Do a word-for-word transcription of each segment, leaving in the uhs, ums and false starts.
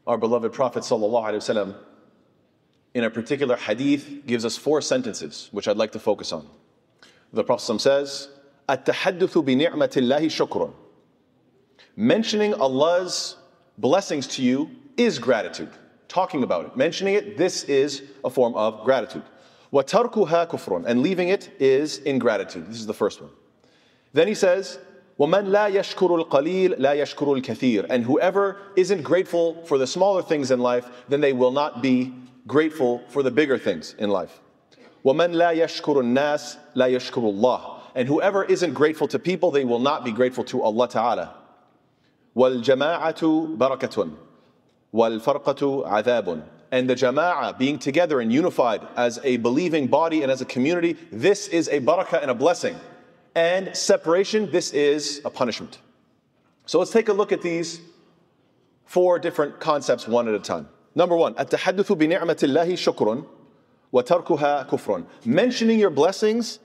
Our beloved Prophet ﷺ, in a particular hadith, gives us four sentences, which I'd like to focus on. The Prophet ﷺ says, التحدث بنعمة الله شكر. Mentioning Allah's blessings to you is gratitude. Talking about it, mentioning it, this is a form of gratitude. وَتَرْكُهَا كُفْرٌ. And leaving it is ingratitude. This is the first one. Then he says, وَمَنْ لَا يَشْكُرُ الْقَلِيلَ لَا يَشْكُرُ الْكَثِيرَ. And whoever isn't grateful for the smaller things in life, then they will not be grateful for the bigger things in life. وَمَنْ لَا يَشْكُرُ النَّاسِ لَا يَشْكُرُ اللَّهِ. And whoever isn't grateful to people, they will not be grateful to Allah Ta'ala. وَالْجَمَاعَةُ بَرَكَةٌ وَالْفَرْقَةُ عَذَابٌ. And the jama'ah, being together and unified as a believing body and as a community, this is a barakah and a blessing. And separation, this is a punishment. So let's take a look at these four different concepts one at a time. Number one, التحدث بنعمة الله شكر وتركها كفر. Mentioning your blessings,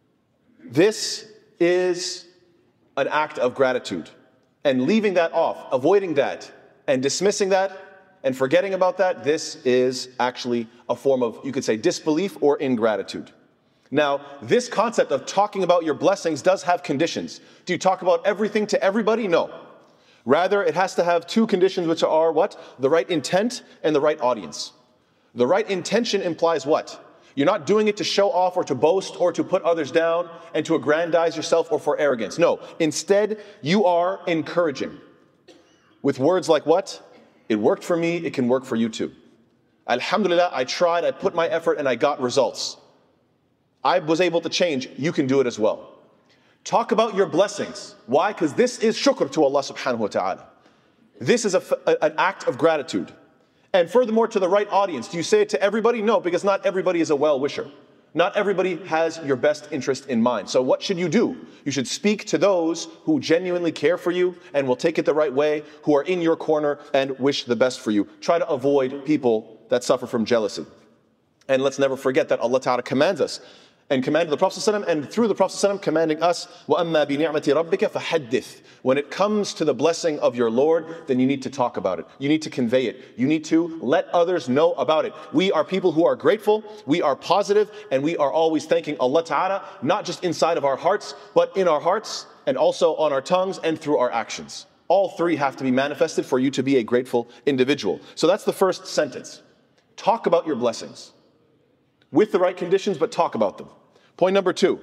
this is an act of gratitude. And leaving that off, avoiding that, and dismissing that, and forgetting about that, this is actually a form of, you could say, disbelief or ingratitude. Now, this concept of talking about your blessings does have conditions. Do you talk about everything to everybody? No. Rather, it has to have two conditions, which are what? The right intent and the right audience. The right intention implies what? You're not doing it to show off or to boast or to put others down and to aggrandize yourself or for arrogance. No. Instead, you are encouraging. With words like what? It worked for me, it can work for you too. Alhamdulillah, I tried, I put my effort, and I got results. I was able to change, you can do it as well. Talk about your blessings. Why? Because this is shukr to Allah subhanahu wa ta'ala. This is a, a, an act of gratitude. And furthermore, to the right audience. Do you say it to everybody? No, because not everybody is a well-wisher. Not everybody has your best interest in mind. So what should you do? You should speak to those who genuinely care for you and will take it the right way, who are in your corner and wish the best for you. Try to avoid people that suffer from jealousy. And let's never forget that Allah Ta'ala commands us and commanded the Prophet ﷺ, and through the Prophet ﷺ commanding us, وَأَمَّا بِنِعْمَةِ رَبِّكَ فَحَدِّثْ. When it comes to the blessing of your Lord, then you need to talk about it. You need to convey it. You need to let others know about it. We are people who are grateful, we are positive, and we are always thanking Allah Ta'ala, not just inside of our hearts, but in our hearts, and also on our tongues and through our actions. All three have to be manifested for you to be a grateful individual. So that's the first sentence. Talk about your blessings. With the right conditions, but talk about them. Point number two.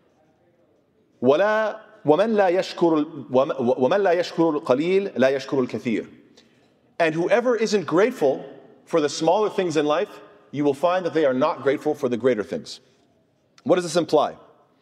وَلَا وَمَنْ لَا يَشْكُرُ وَمَنْ لَا يَشْكُرُ الْقَلِيلَ لَا يَشْكُرُ الْكَثِيرَ. And whoever isn't grateful for the smaller things in life, you will find that they are not grateful for the greater things. What does this imply?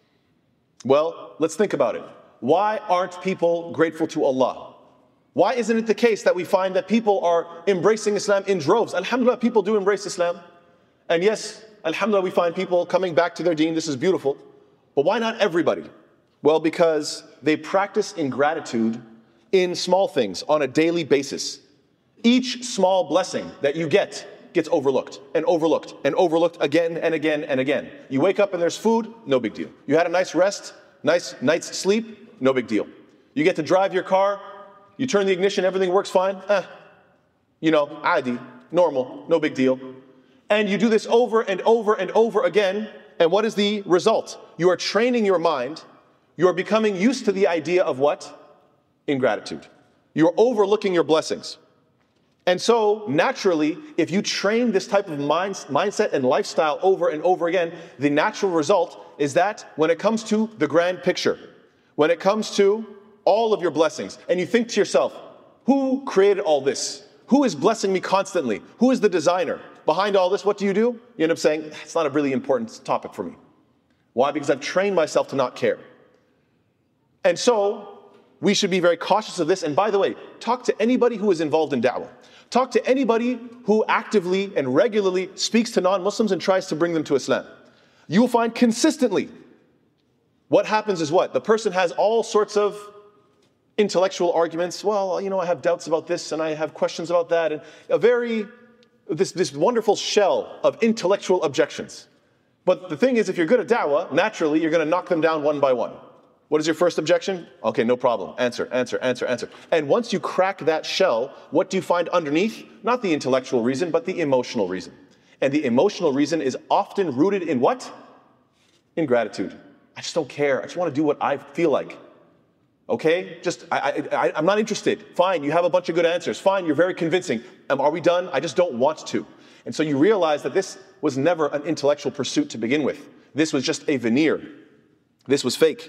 Well, let's think about it. Why aren't people grateful to Allah? Why isn't it the case that we find that people are embracing Islam in droves? Alhamdulillah, people do embrace Islam. And yes, alhamdulillah, we find people coming back to their deen. This is beautiful. But why not everybody? Well, because they practice ingratitude in small things on a daily basis. Each small blessing that you get gets overlooked and overlooked and overlooked again and again and again. You wake up and there's food, no big deal. You had a nice rest, nice night's sleep, no big deal. You get to drive your car, you turn the ignition, everything works fine. Eh, you know, adi, normal, no big deal. And you do this over and over and over again. And what is the result? You are training your mind. You are becoming used to the idea of what? Ingratitude. You are overlooking your blessings. And so, naturally, if you train this type of mind, mindset and lifestyle over and over again, the natural result is that when it comes to the grand picture, when it comes to all of your blessings, and you think to yourself, who created all this? Who is blessing me constantly? Who is the designer? Behind all this, what do you do? You end up saying, it's not a really important topic for me. Why? Because I've trained myself to not care. And so, we should be very cautious of this. And by the way, talk to anybody who is involved in da'wah. Talk to anybody who actively and regularly speaks to non-Muslims and tries to bring them to Islam. You will find consistently what happens is what? The person has all sorts of intellectual arguments. Well, you know, I have doubts about this and I have questions about that. And a very... This, this wonderful shell of intellectual objections. But the thing is, if you're good at da'wah, naturally, you're going to knock them down one by one. What is your first objection? Okay, no problem. Answer, answer, answer, answer. And once you crack that shell, what do you find underneath? Not the intellectual reason, but the emotional reason. And the emotional reason is often rooted in what? In gratitude. I just don't care. I just want to do what I feel like. Okay? Just, I, I, I, I'm not interested. Fine, you have a bunch of good answers. Fine, you're very convincing. Um, are we done? I just don't want to. And so you realize that this was never an intellectual pursuit to begin with. This was just a veneer. This was fake.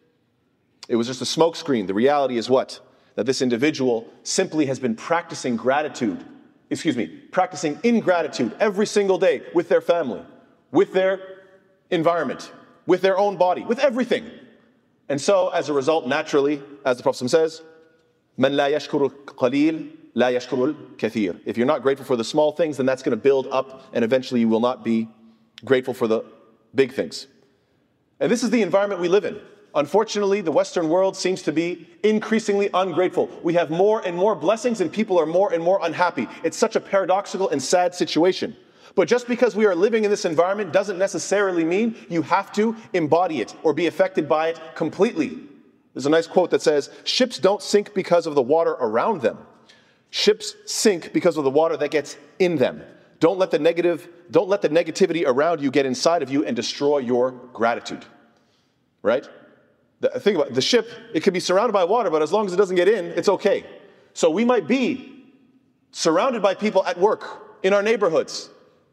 It was just a smokescreen. The reality is what? That this individual simply has been practicing gratitude, excuse me, practicing ingratitude every single day with their family, with their environment, with their own body, with everything. And so, as a result, naturally, as the Prophet says, "Man la yashkuru qalil, la yashkuru kathir." If you're not grateful for the small things, then that's going to build up, and eventually you will not be grateful for the big things. And this is the environment we live in. Unfortunately, the Western world seems to be increasingly ungrateful. We have more and more blessings and people are more and more unhappy. It's such a paradoxical and sad situation. But just because we are living in this environment doesn't necessarily mean you have to embody it or be affected by it completely. There's a nice quote that says, "Ships don't sink because of the water around them. Ships sink because of the water that gets in them." Don't let the negative, don't let the negativity around you get inside of you and destroy your gratitude. Right? The, think about it, the ship, it can be surrounded by water, but as long as it doesn't get in, it's okay. So we might be surrounded by people at work, in our neighborhoods,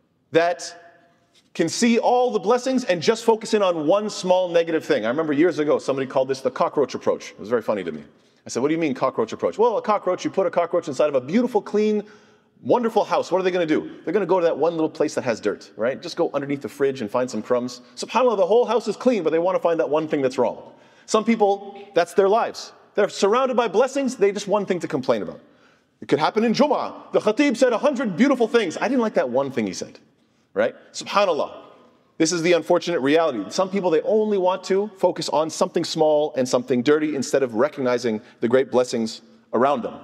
that can see all the blessings and just focus in on one small negative thing. I remember years ago, somebody called this the cockroach approach. It was very funny to me. I said, "What do you mean cockroach approach?" "Well, a cockroach, you put a cockroach inside of a beautiful, clean, wonderful house. What are they going to do? They're going to go to that one little place that has dirt, right? Just go underneath the fridge and find some crumbs. SubhanAllah, the whole house is clean, but they want to find that one thing that's wrong." Some people, that's their lives. They're surrounded by blessings, they just one thing to complain about. It could happen in Jum'ah. The Khatib said a hundred beautiful things. I didn't like that one thing he said, right? SubhanAllah. This is the unfortunate reality. Some people, they only want to focus on something small and something dirty instead of recognizing the great blessings around them.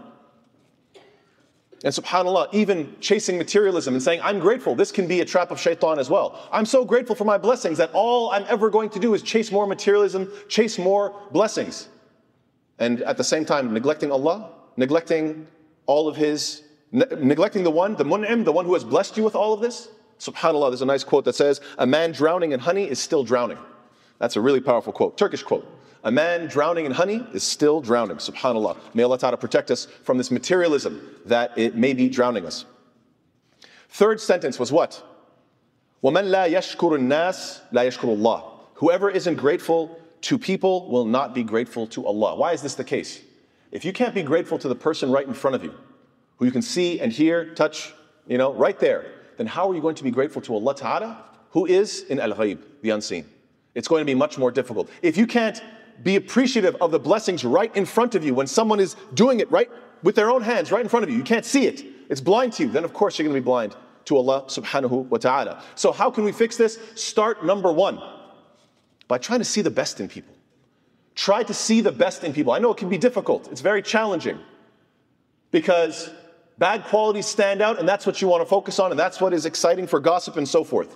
And subhanAllah, even chasing materialism and saying, "I'm grateful," this can be a trap of shaitan as well. I'm so grateful for my blessings that all I'm ever going to do is chase more materialism, chase more blessings. And at the same time, neglecting Allah, neglecting all of His, ne- neglecting the one, the mun'im, the one who has blessed you with all of this. SubhanAllah, there's a nice quote that says, "A man drowning in honey is still drowning." That's a really powerful quote, Turkish quote. A man drowning in honey is still drowning. SubhanAllah. May Allah Ta'ala protect us from this materialism that it may be drowning us. Third sentence was what? وَمَنْ لَا يَشْكُرُ النَّاسِ لَا يَشْكُرُ اللَّهِ. Whoever isn't grateful to people will not be grateful to Allah. Why is this the case? If you can't be grateful to the person right in front of you, who you can see and hear, touch, you know, right there, then how are you going to be grateful to Allah Ta'ala, who is in al-ghaib, the unseen? It's going to be much more difficult. If you can't be appreciative of the blessings right in front of you when someone is doing it right with their own hands right in front of you, you can't see it, it's blind to you, then of course you're going to be blind to Allah subhanahu wa ta'ala. So how can we fix this? Start number one, by trying to see the best in people. Try to see the best in people. I know it can be difficult, it's very challenging, because bad qualities stand out and that's what you want to focus on and that's what is exciting for gossip and so forth.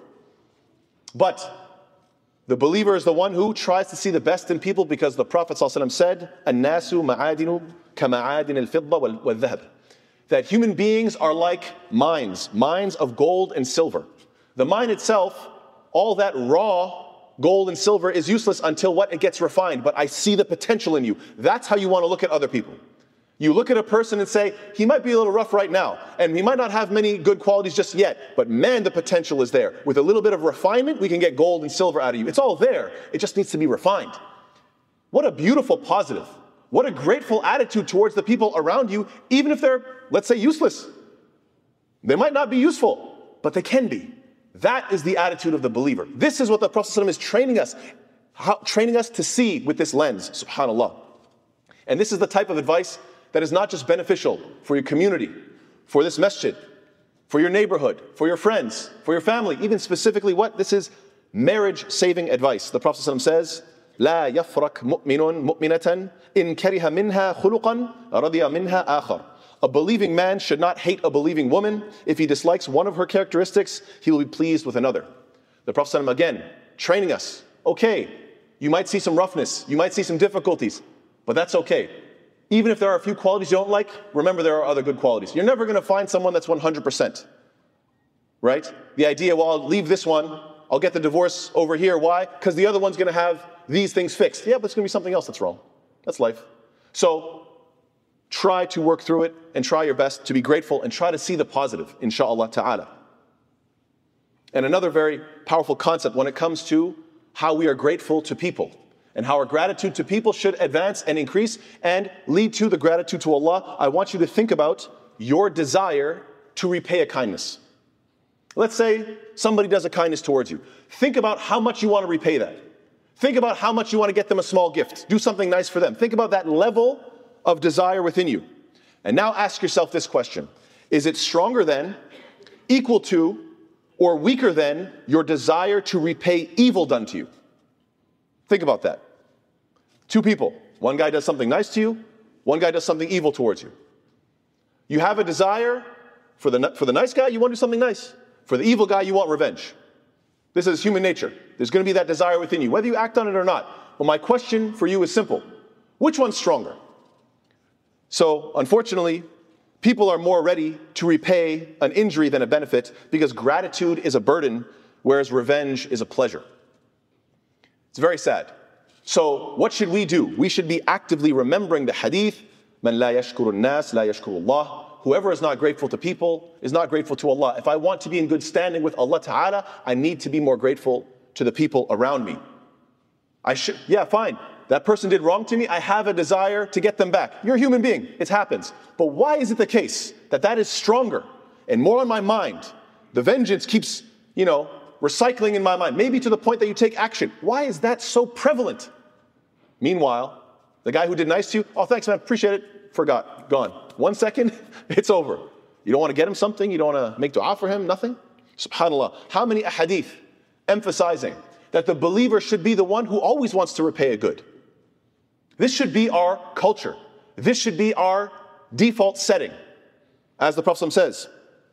But the believer is the one who tries to see the best in people, because the Prophet ﷺ said, "An-nasu ma'adinu ka-ma'adin al-fidda wal-dhahab." That human beings are like mines, mines of gold and silver. The mine itself, all that raw gold and silver is useless until what? It gets refined. But I see the potential in you. That's how you want to look at other people. You look at a person and say, he might be a little rough right now, and he might not have many good qualities just yet, but man, the potential is there. With a little bit of refinement, we can get gold and silver out of you. It's all there. It just needs to be refined. What a beautiful positive. What a grateful attitude towards the people around you, even if they're, let's say, useless. They might not be useful, but they can be. That is the attitude of the believer. This is what the Prophet ﷺ is training us, how, training us to see with this lens, subhanAllah. And this is the type of advice that is not just beneficial for your community, for this masjid, for your neighborhood, for your friends, for your family, even specifically what? This is marriage-saving advice. The Prophet ﷺ says, لا يفرق مؤمن مؤمنة إن كره منها خلقا رضي منها آخر. A believing man should not hate a believing woman. If he dislikes one of her characteristics, he will be pleased with another. The Prophet ﷺ again, training us, okay, You might see some roughness. You might see some difficulties. But that's okay. Even if there are a few qualities you don't like, remember there are other good qualities. You're never going to find someone that's one hundred percent. Right? The idea, well, I'll leave this one. I'll get the divorce over here. Why? Because the other one's going to have these things fixed. Yeah, but it's going to be something else that's wrong. That's life. So try to work through it and try your best to be grateful and try to see the positive, inshaAllah ta'ala. And another very powerful concept when it comes to how we are grateful to people and how our gratitude to people should advance and increase and lead to the gratitude to Allah. I want you to think about your desire to repay a kindness. Let's say somebody does a kindness towards you. Think about how much you want to repay that. Think about how much you want to get them a small gift. Do something nice for them. Think about that level of desire within you. And now ask yourself this question. Is it stronger than, equal to, or weaker than your desire to repay evil done to you? Think about that. Two people. One guy does something nice to you. One guy does something evil towards you. You have a desire for the, for the nice guy, you want to do something nice. For the evil guy, you want revenge. This is human nature. There's going to be that desire within you, whether you act on it or not. Well, my question for you is simple. Which one's stronger? So, unfortunately, people are more ready to repay an injury than a benefit because gratitude is a burden, whereas revenge is a pleasure. It's very sad. So, what should we do? We should be actively remembering the hadith, Man la yashkuru nas, la yashkuru Allah. Whoever is not grateful to people is not grateful to Allah. If I want to be in good standing with Allah Ta'ala, I need to be more grateful to the people around me. I should, yeah, fine. That person did wrong to me. I have a desire to get them back. You're a human being. It happens. But why is it the case that that is stronger and more on my mind? The vengeance keeps, you know, recycling in my mind, maybe to the point that you take action. Why is that so prevalent? Meanwhile, the guy who did nice to you, oh, thanks, man, appreciate it. Forgot, gone. One second, it's over. You don't want to get him something, you don't want to make dua for him, nothing. SubhanAllah. How many ahadith emphasizing that the believer should be the one who always wants to repay a good? This should be our culture. This should be our default setting. As the Prophet says,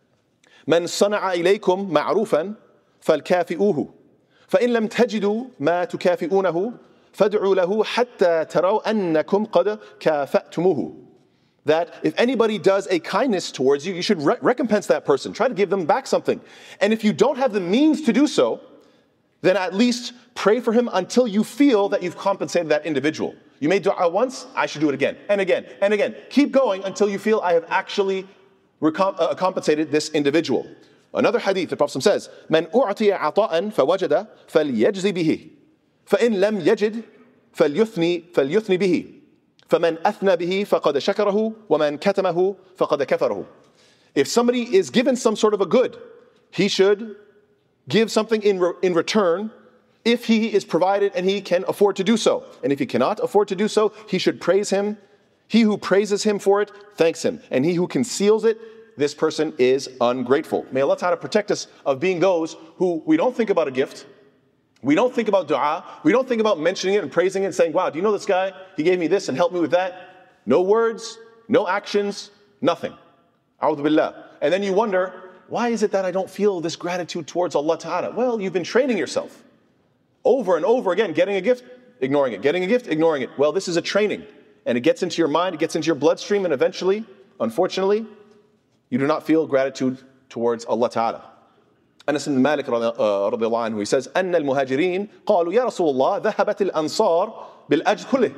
من صنع إليكم معروفا فالكافئوه فإن لم تجدوا ما تكافئونه فادعوا له حتى تروا أنكم قد كافأتموه. That if anybody does a kindness towards you, you should re- recompense that person. Try to give them back something. And if you don't have the means to do so, then at least pray for him until you feel that you've compensated that individual. You made dua once, I should do it again, and again, and again. Keep going until you feel I have actually recom- uh, compensated this individual. Another hadith, the Prophet says, مَنْ أُعْطِيَ عَطَاءً فَوَجَدَ فَلْيَجْزِ بِهِ فَإِنْ لَمْ يَجِدْ فَلْيُثْنِ فَلْيُثْنِ بِهِ فَمَنْ أَثْنَى بِهِ فَقَدْ شَكَرَهُ وَمَنْ كَتَمَهُ فَقَدْ كَفَرَهُ. If somebody is given some sort of a good, he should give something in, re- in return if he is provided and he can afford to do so. And if he cannot afford to do so, he should praise him. He who praises him for it, thanks him. And he who conceals it, this person is ungrateful. May Allah Ta'ala protect us of being those who we don't think about a gift. We don't think about dua. We don't think about mentioning it and praising it and saying, wow, do you know this guy? He gave me this and helped me with that. No words, no actions, nothing. A'udhu billah. And then you wonder, why is it that I don't feel this gratitude towards Allah Ta'ala? Well, you've been training yourself. Over and over again, getting a gift, ignoring it. Getting a gift, ignoring it. Well, this is a training. And it gets into your mind, it gets into your bloodstream, and eventually, unfortunately, you do not feel gratitude towards Allah Ta'ala. Anas ibn Malik radiallahu anhu, he says, أن المهاجرين قالوا يا رسول الله ذهبت الأنصار بالأجر كله.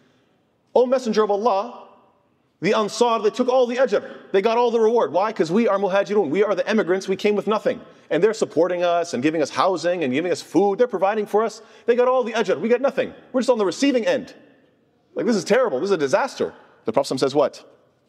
O Messenger of Allah, the Ansar, they took all the ajr. They got all the reward. Why? Because we are muhajirun. We are the immigrants. We came with nothing. And they're supporting us and giving us housing and giving us food. They're providing for us. They got all the ajr. We got nothing. We're just on the receiving end. Like, this is terrible. This is a disaster. The Prophet says what?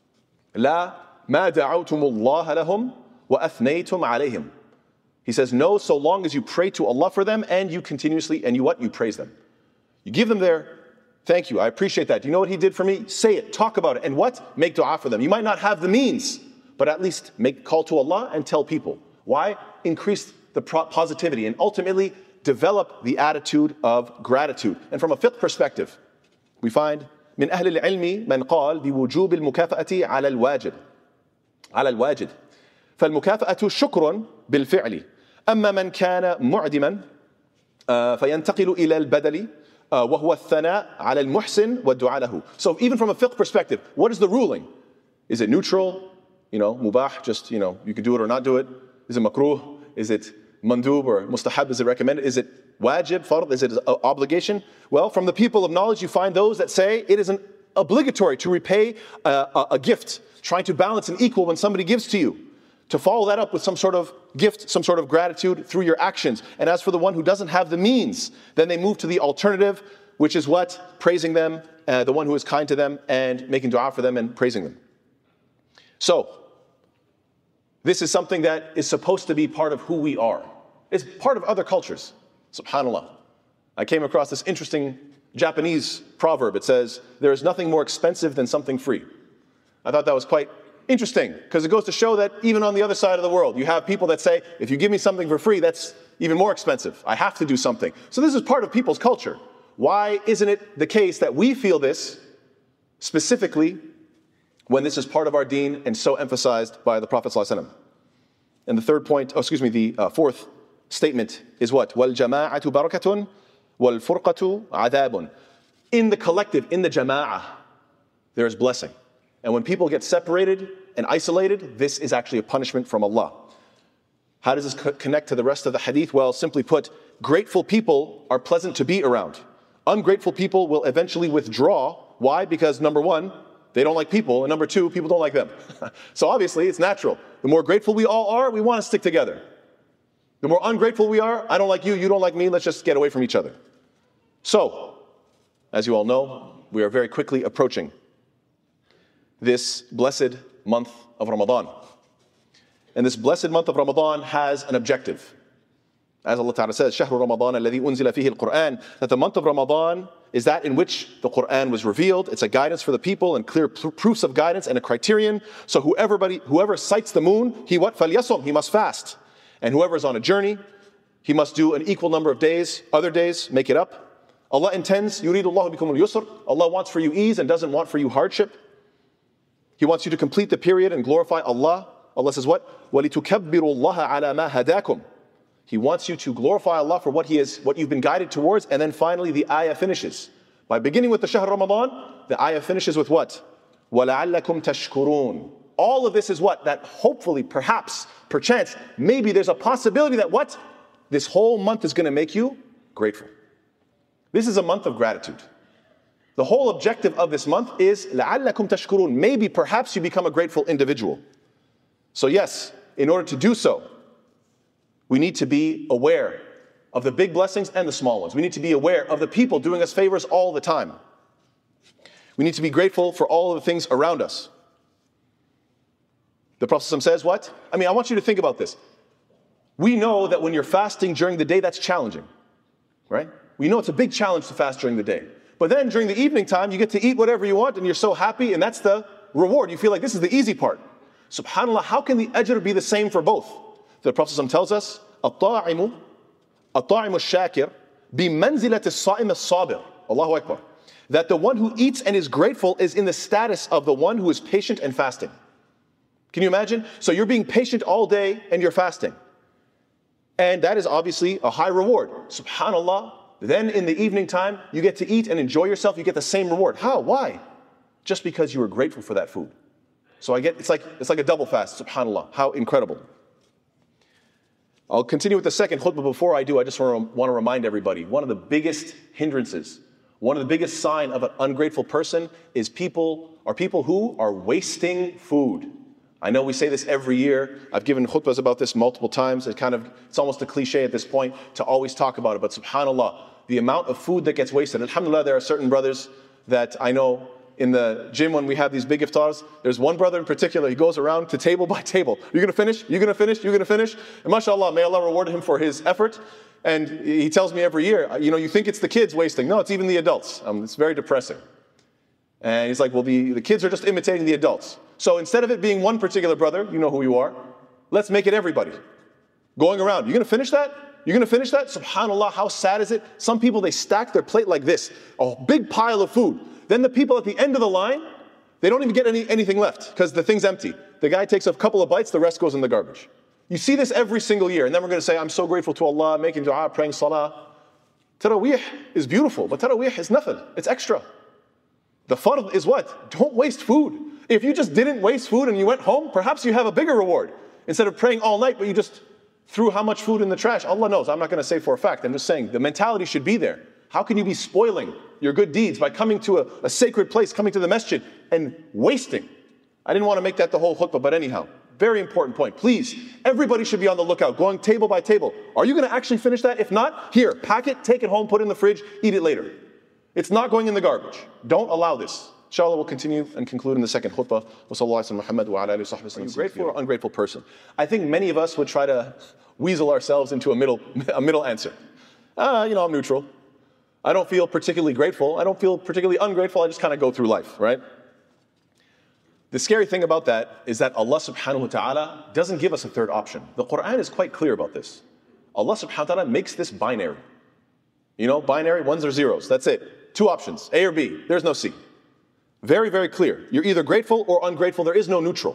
لا ما دعوتم الله لهم وأثنيتم عليهم. He says, no, so long as you pray to Allah for them and you continuously, and you what? You praise them. You give them their thank you. I appreciate that. Do you know what he did for me? Say it. Talk about it. And what? Make dua for them. You might not have the means, but at least make call to Allah and tell people. Why? Increase the positivity and ultimately develop the attitude of gratitude. And from a fiqh perspective, we find من أهل العلم من قال بوجوب المكافأة على الواجب على الواجب فالمكافأة شكر بالفعل أما من كان معدما فينتقل إلى البدل Uh, وَهُوَ الثَّنَاء عَلَى الْمُحْسِنِ وَالدُّعَاء لَهُ. So even from a fiqh perspective, what is the ruling? Is it neutral? You know, mubah, just, you know, you can do it or not do it. Is it makruh? Is it mandub or mustahab? Is it recommended? Is it wajib, fard? Is it an obligation? Well, from the people of knowledge, you find those that say it is an obligatory to repay a, a, a gift, trying to balance and equal when somebody gives to you. To follow that up with some sort of gift, some sort of gratitude through your actions. And as for the one who doesn't have the means, then they move to the alternative, which is what? Praising them, uh, the one who is kind to them, and making dua for them and praising them. So, this is something that is supposed to be part of who we are. It's part of other cultures. SubhanAllah. I came across this interesting Japanese proverb. It says, there is nothing more expensive than something free. I thought that was quite interesting, because it goes to show that even on the other side of the world, you have people that say, if you give me something for free, that's even more expensive. I have to do something. So this is part of people's culture. Why isn't it the case that we feel this specifically when this is part of our deen and so emphasized by the Prophet ﷺ? And the third point, oh, excuse me, the uh, fourth statement is what? وَالْجَمَاعَةُ بَرَكَةٌ وَالْفُرْقَةُ عَذَابٌ. In the collective, in the jama'ah, there is blessing. And when people get separated and isolated, this is actually a punishment from Allah. How does this co- connect to the rest of the hadith? Well, simply put, grateful people are pleasant to be around. Ungrateful people will eventually withdraw. Why? Because number one, they don't like people, and number two, people don't like them. So obviously, it's natural. The more grateful we all are, we want to stick together. The more ungrateful we are, I don't like you, you don't like me, let's just get away from each other. So, as you all know, we are very quickly approaching this blessed month of Ramadan. And this blessed month of Ramadan has an objective. As Allah Ta'ala says, شَهْرُ رَمَضَانَ الَّذِي أُنزِلَ فِيهِ الْقُرْآنِ, that the month of Ramadan is that in which the Qur'an was revealed. It's a guidance for the people and clear pr- proofs of guidance and a criterion. So whoever, whoever sights the moon, he what? فَلْيَصُمْ, he must fast. And whoever is on a journey, he must do an equal number of days, other days, make it up. Allah intends, يُرِيدُ اللَّهُ بِكُمُ الْيُسْرِ, Allah wants for you ease and doesn't want for you hardship. He wants you to complete the period and glorify Allah. Allah says what? وَلِتُكَبِّرُوا اللَّهَ عَلَى مَا هَدَاكُمْ. He wants you to glorify Allah for what He is, what you've been guided towards. And then finally the ayah finishes. By beginning with the Shahr Ramadan, the ayah finishes with what? وَلَعَلَّكُمْ تَشْكُرُونَ. All of this is what? That hopefully, perhaps, perchance, maybe there's a possibility that what? This whole month is going to make you grateful. This is a month of gratitude. The whole objective of this month is لَعَلَّكُمْ تَشْكُرُونَ. Maybe, perhaps you become a grateful individual. So yes, in order to do so, we need to be aware of the big blessings and the small ones. We need to be aware of the people doing us favors all the time. We need to be grateful for all of the things around us. The Prophet says what? I mean, I want you to think about this. We know that when you're fasting during the day, that's challenging, right? We know it's a big challenge to fast during the day. But then during the evening time, you get to eat whatever you want and you're so happy, and that's the reward. You feel like this is the easy part. SubhanAllah, how can the ajr be the same for both? The Prophet tells us, الطاعم الطاعم الشاكر بمنزلة الصائم الصابر. Allahu Akbar. That the one who eats and is grateful is in the status of the one who is patient and fasting. Can you imagine? So you're being patient all day and you're fasting. And that is obviously a high reward. SubhanAllah. Then in the evening time, you get to eat and enjoy yourself. You get the same reward. How? Why? Just because you were grateful for that food. So I get, it's like, it's like a double fast. SubhanAllah. How incredible. I'll continue with the second khutbah. Before I do, I just want to, want to remind everybody, one of the biggest hindrances, one of the biggest sign of an ungrateful person is people, are people who are wasting food. I know we say this every year. I've given khutbahs about this multiple times. It kind of, it's almost a cliche at this point to always talk about it. But subhanAllah, the amount of food that gets wasted. Alhamdulillah, there are certain brothers that I know in the gym when we have these big iftars. There's one brother in particular, he goes around to table by table. You're going to finish? You're going to finish? You're going to finish? And mashallah, may Allah reward him for his effort. And he tells me every year, you know, you think it's the kids wasting. No, it's even the adults. Um, it's very depressing. And he's like, well, the, the kids are just imitating the adults. So instead of it being one particular brother, you know who you are, let's make it everybody. Going around, you're going to finish that? You're going to finish that? SubhanAllah, how sad is it? Some people, they stack their plate like this, a big pile of food. Then the people at the end of the line, they don't even get any, anything left because the thing's empty. The guy takes a couple of bites, the rest goes in the garbage. You see this every single year. And then we're going to say, I'm so grateful to Allah, making dua, praying salah. Taraweeh is beautiful, but Taraweeh is nothing. It's extra. The fard is what? Don't waste food. If you just didn't waste food and you went home, perhaps you have a bigger reward. Instead of praying all night, but you just threw how much food in the trash. Allah knows. I'm not going to say for a fact. I'm just saying the mentality should be there. How can you be spoiling your good deeds by coming to a, a sacred place, coming to the masjid and wasting? I didn't want to make that the whole khutbah, but anyhow, very important point. Please, everybody should be on the lookout, going table by table. Are you going to actually finish that? If not, here, pack it, take it home, put it in the fridge, eat it later. It's not going in the garbage. Don't allow this. Inshallah, we'll continue and conclude in the second khutbah. Are you grateful or ungrateful person? I think many of us would try to weasel ourselves into a middle, a middle answer. Uh, you know, I'm neutral. I don't feel particularly grateful. I don't feel particularly ungrateful. I just kind of go through life, right? The scary thing about that is that Allah subhanahu wa ta'ala doesn't give us a third option. The Quran is quite clear about this. Allah subhanahu wa ta'ala makes this binary. You know, binary, ones or zeros. That's it. Two options, A or B. There's no C. Very, very clear. You're either grateful or ungrateful. There is no neutral.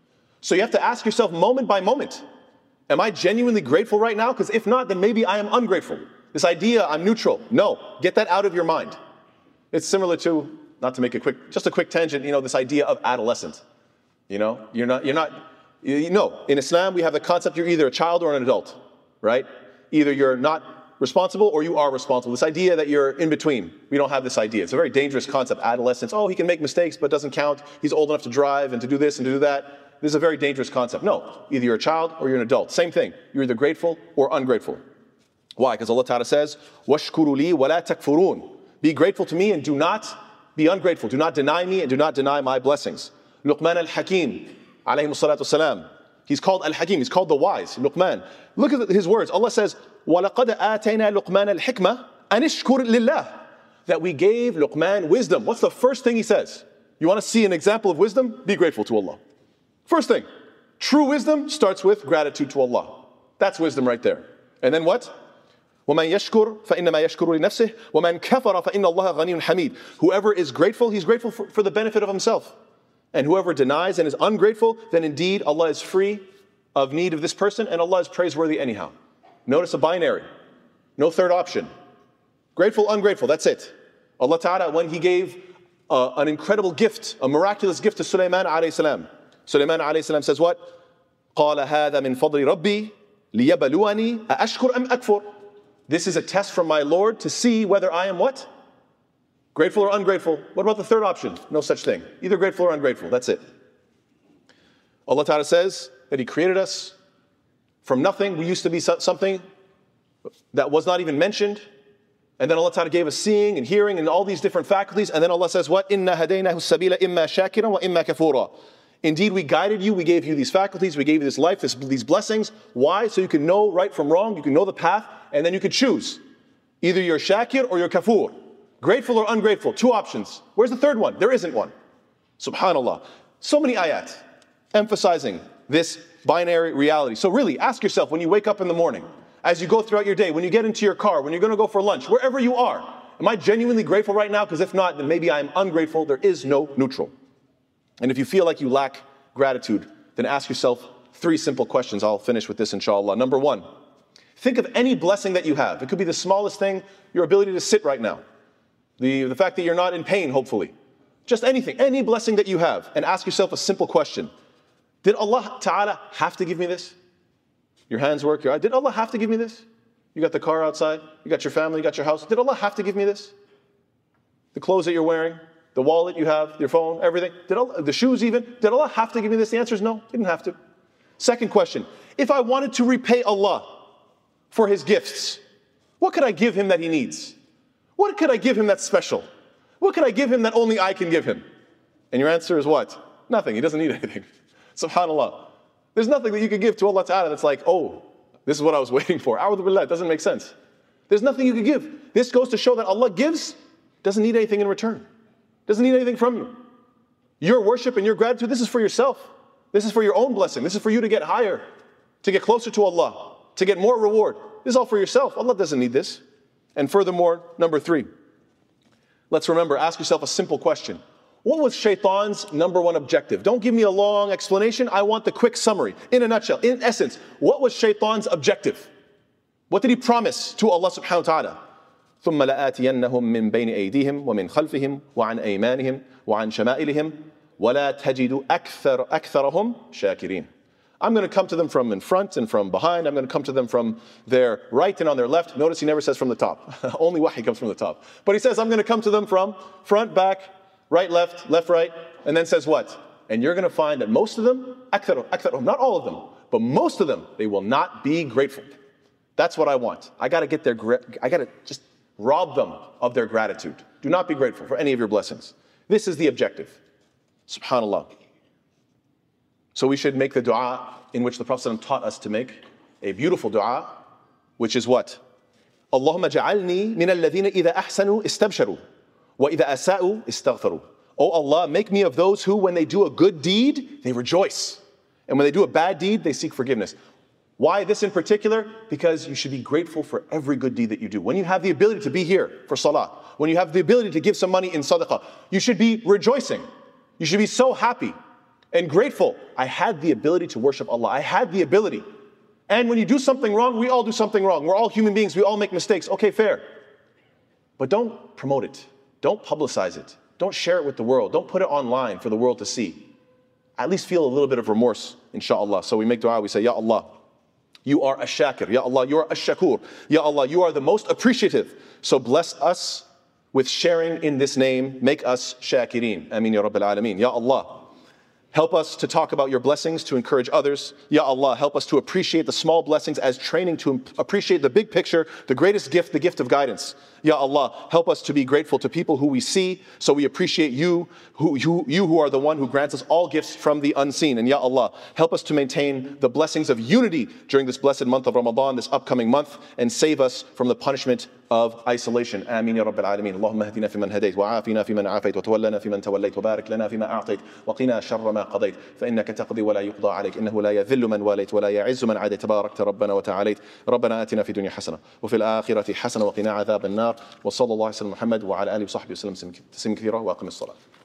So you have to ask yourself moment by moment, am I genuinely grateful right now? Because if not, then maybe I am ungrateful. This idea, I'm neutral. No, get that out of your mind. It's similar to, not to make a quick, just a quick tangent, you know, this idea of adolescent. You know, you're not, you're not, you know, in Islam we have the concept you're either a child or an adult, right? Either you're not responsible or you are responsible. This idea that you're in between, we don't have this idea. It's a very dangerous concept, adolescence. Oh, he can make mistakes but doesn't count. He's old enough to drive and to do this and to do that. This is a very dangerous concept. No, either you're a child or you're an adult. Same thing. You're either grateful or ungrateful. Why? Because Allah Ta'ala says, وَاشْكُرُوا لِي وَلَا تَكْفُرُونَ. Be grateful to me and do not be ungrateful. Do not deny me and do not deny my blessings. Luqman al-Hakim, alayhi salatu wasalam. He's called Al-Hakim, he's called the wise, Luqman. Look at his words. Allah says, وَلَقَدْ آتَيْنَا لُقْمَانَ الْحِكْمَةِ أَنِ اشْكُرْ لِلَّهِ. That we gave Luqman wisdom. What's the first thing he says? You want to see an example of wisdom? Be grateful to Allah. First thing, true wisdom starts with gratitude to Allah. That's wisdom right there. And then what? وَمَنْ يَشْكُرْ فَإِنَّمَا يَشْكُرُ لِنَفْسِهِ وَمَنْ كَفَرَ فَإِنَّ اللَّهَ غَنِيٌّ حَمِيدٌ. Whoever is grateful, he's grateful for, for the benefit of himself. And whoever denies and is ungrateful, then indeed Allah is free of need of this person, and Allah is praiseworthy anyhow. Notice a binary. No third option. Grateful, ungrateful, that's it. Allah Ta'ala, when He gave uh, an incredible gift, a miraculous gift to Sulaiman alayhi salam. Sulaiman alayhi salam says what? قَالَ هَذَا مِن فَضْلِ رَبِّي لِيَبَلُوَنِي أَأَشْكُرْ أَمْ أَكْفُرْ. This is a test from my Lord to see whether I am what? Grateful or ungrateful. What about the third option? No such thing. Either grateful or ungrateful. That's it. Allah Ta'ala says that He created us from nothing. We used to be something that was not even mentioned. And then Allah Ta'ala gave us seeing and hearing and all these different faculties. And then Allah says what? إِنَّا هَدَيْنَاهُ السَّبِيلَ إِمَّا شَاكِرًا وَإِمَّا كَفُورًا. Indeed, we guided you, we gave you these faculties, we gave you this life, this, these blessings. Why? So you can know right from wrong, you can know the path, and then you could choose. Either you're shakir or you're kafur. Grateful or ungrateful. Two options. Where's the third one? There isn't one. Subhanallah. So many ayat emphasizing this binary reality. So really, ask yourself when you wake up in the morning, as you go throughout your day, when you get into your car, when you're going to go for lunch, wherever you are, am I genuinely grateful right now? Because if not, then maybe I'm ungrateful. There is no neutral. And if you feel like you lack gratitude, then ask yourself three simple questions. I'll finish with this, inshallah. Number one, think of any blessing that you have. It could be the smallest thing, your ability to sit right now. The, the fact that you're not in pain, hopefully. Just anything, any blessing that you have. And ask yourself a simple question. Did Allah Ta'ala have to give me this? Your hands work, your eye. Did Allah have to give me this? You got the car outside, you got your family, you got your house. Did Allah have to give me this? The clothes that you're wearing, the wallet you have, your phone, everything. Did Allah, the shoes even. Did Allah have to give me this? The answer is no, He didn't have to. Second question, if I wanted to repay Allah for His gifts, what could I give Him that He needs? What could I give Him that's special? What could I give Him that only I can give Him? And your answer is what? Nothing. He doesn't need anything. SubhanAllah. There's nothing that you could give to Allah Ta'ala that's like, oh, this is what I was waiting for. A'udhu billah, it doesn't make sense. There's nothing you could give. This goes to show that Allah gives, doesn't need anything in return. Doesn't need anything from you. Your worship and your gratitude, this is for yourself. This is for your own blessing. This is for you to get higher, to get closer to Allah, to get more reward. This is all for yourself. Allah doesn't need this. And furthermore, number three, let's remember, ask yourself a simple question. What was Shaitan's number one objective? Don't give me a long explanation. I want the quick summary. In a nutshell, in essence, what was Shaitan's objective? What did he promise to Allah subhanahu wa ta'ala? ثم لآتينهم من بين أيديهم ومن خلفهم وعن أيمانهم وعن شمائلهم ولا تجد أكثر أكثرهم شاكرين. I'm going to come to them from in front and from behind. I'm going to come to them from their right and on their left. Notice he never says from the top. Only wahi comes from the top. But he says, I'm going to come to them from front, back, right, left, left, right. And then says what? And you're going to find that most of them, أكثر, أكثر, not all of them, but most of them, they will not be grateful. That's what I want. I got to get their, I got to just rob them of their gratitude. Do not be grateful for any of your blessings. This is the objective. Subhanallah. So we should make the dua in which the Prophet taught us to make, a beautiful dua, which is what? Allahumma ja'alni min alladhina idha ahsanu istabsharu wa idha asa'u istaghfaru. Oh Allah, make me of those who, when they do a good deed, they rejoice. And when they do a bad deed, they seek forgiveness. Why this in particular? Because you should be grateful for every good deed that you do. When you have the ability to be here for salah, when you have the ability to give some money in sadaqah, you should be rejoicing. You should be so happy and grateful. I had the ability to worship Allah. I had the ability. And when you do something wrong, we all do something wrong. We're all human beings. We all make mistakes. Okay, fair. But don't promote it. Don't publicize it. Don't share it with the world. Don't put it online for the world to see. At least feel a little bit of remorse, inshallah. So we make dua, we say, Ya Allah, you are ash-shakir. Ya Allah, you are ash-shakur. Ya Allah, you are the most appreciative. So bless us with sharing in this name. Make us shakirin. Ameen ya Rabbil Alameen. Ya Allah, help us to talk about your blessings, to encourage others. Ya Allah, help us to appreciate the small blessings as training to appreciate the big picture, the greatest gift, the gift of guidance. Ya Allah, help us to be grateful to people who we see, so we appreciate you, who, you, you who are the one who grants us all gifts from the unseen. And Ya Allah, help us to maintain the blessings of unity during this blessed month of Ramadan, this upcoming month, and save us from the punishment of isolation. Ameen ya Rabbil Alameen. Allahumma hadina fi man hadayt, wa aafina fi man aafayt, wa tawallana fi man tawallayt, wa barik lana fi ma a'tayt, wa qina sharra ma qadayt, fa innaka taqdi wa la yuqda alayk, innahu la yadhillu man walayt, wa la ya'izzu man adayt, tabarakta rabbana wa ta'alayt. Rabbana atina fi dunya hasana, wa fil akhirati hasana, wa qina adhab an-nar. Wa sallallahu alayhi wa sallam Muhammad wa ala alihi wa sahbihi wa sallam taslim kathira wa aqim as-salat.